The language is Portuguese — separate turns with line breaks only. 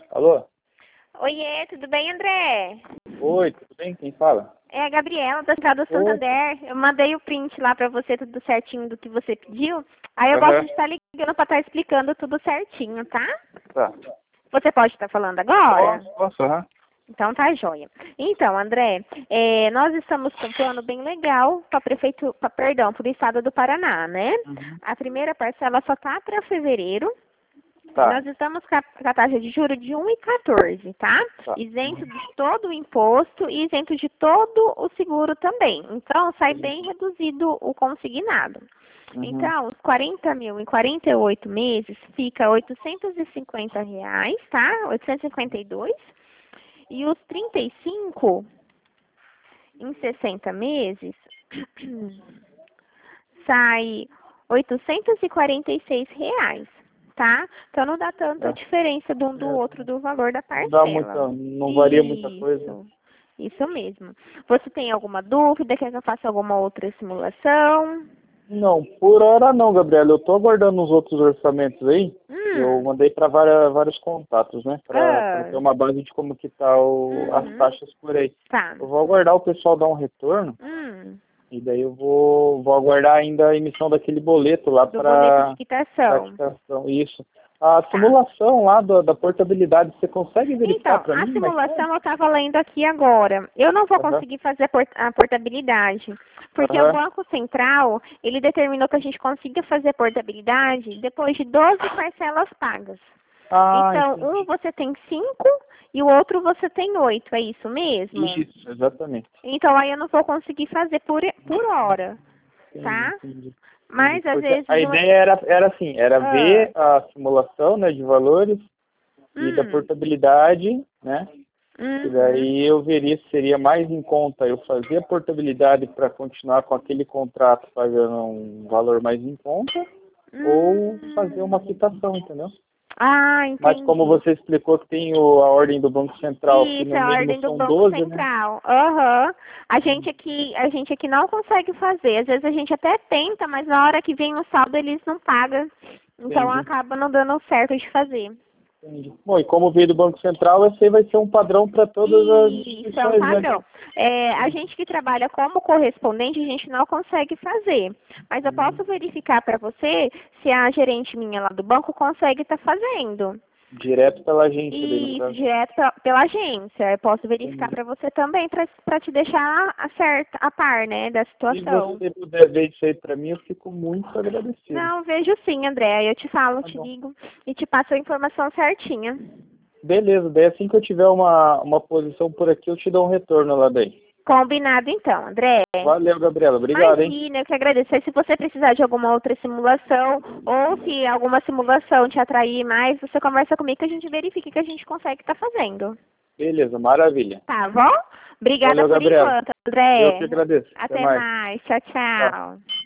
Alô?
Oiê, tudo bem, André?
Oi, tudo bem? Quem fala?
É a Gabriela, da Central do
Oi.
Santander. Eu mandei o print lá pra você, tudo certinho do que você pediu. Aí eu gosto
Aham,
de estar ligando pra estar explicando tudo certinho, tá?
tá.
Você pode estar falando agora?
Posso, aham.
Então tá joia. Então, André, nós estamos com um plano bem legal para pro estado do Paraná, né?
Uhum.
A primeira parcela só tá para fevereiro.
Tá,
Nós estamos com a taxa de juros de 1,14, tá?
tá.
Isento de todo o imposto e isento de todo o seguro também. Então, sai bem reduzido o consignado.
Uhum.
Então, os 40 mil em 48 meses fica R$ 850, tá? 852. E os 35 em 60 meses sai R$ 846, tá? Então não dá tanta
É.
diferença de um do outro do valor da
Não dá
parcela.
muita, não varia muita coisa.
Isso mesmo. Você tem alguma dúvida? Quer que eu faça alguma outra simulação?
Não, por hora não, Gabriela. Eu tô aguardando os outros orçamentos aí. Eu
Hum.
mandei para vários contatos, né? Para ter
Ah.
uma base de como que tá as
Uhum.
taxas por aí.
Tá.
Eu vou aguardar o pessoal dar um retorno. E daí eu vou aguardar ainda a emissão daquele boleto lá
Do boleto de
para
quitação.
quitação. Isso. A
Tá.
simulação lá da portabilidade, você consegue verificar
Então,
para
a
mim? Mas
simulação eu estava lendo aqui agora. Eu não vou
Aham,
conseguir fazer a portabilidade, porque o
aham.
Banco Central, ele determinou que a gente consiga fazer portabilidade depois de 12 parcelas pagas.
Ah,
Então, um
entendi.
você tem 5 e o outro você tem 8, é isso mesmo?
Isso, exatamente.
Então, aí eu não vou conseguir fazer por hora,
Entendi,
tá?
entendi. Entendi.
Mas, às
Porque a
vezes,
ideia era assim, era
ah,
ver a simulação, né, de valores e da
hum,
portabilidade, né? E
uhum,
daí eu veria se seria mais em conta eu fazer a portabilidade para continuar com aquele contrato pagando um valor mais em conta ou fazer uma
hum.
quitação, entendeu?
Ah,
Mas como
entendi.
você explicou que tem a ordem do Banco Central, que
Isso,
no
é a
mínimo
ordem do
são
Banco
12, né?
Central. Aham. A gente aqui não consegue fazer. Às vezes a gente até tenta, mas na hora que vem o saldo eles não pagam. Então
Entendi.
acaba não dando certo de fazer.
Entendi. Bom, e como veio do Banco Central, esse aí vai ser um padrão para todas as
Isso é um
instituições, né?
padrão. A gente que trabalha como correspondente, a gente não consegue fazer. Mas eu posso verificar para você se a gerente minha lá do banco consegue estar fazendo.
Direto pela agência daí, no
Isso,
caso.
direto pela agência. Eu posso verificar
Entendi.
para você também, para te deixar a par, né, da
Se
situação.
você puder ver isso aí para mim, eu fico muito agradecido.
Não, vejo sim, André. Eu te falo,
Tá
te
bom.
ligo e te passo a informação certinha.
Beleza, daí assim que eu tiver uma posição por aqui, eu te dou um retorno lá daí.
Combinado então, André.
Valeu, Gabriela. Obrigado, hein?
Imagina, eu que agradeço. Aí, se você precisar de alguma outra simulação ou se alguma simulação te atrair mais, você conversa comigo que a gente verifica o que a gente consegue estar fazendo.
Beleza, maravilha.
Tá bom? Obrigada
Valeu,
por
Gabriela.
enquanto,
Eu que
André.
agradeço. Até
Até
mais.
mais. Tchau,
Tchau.
tchau.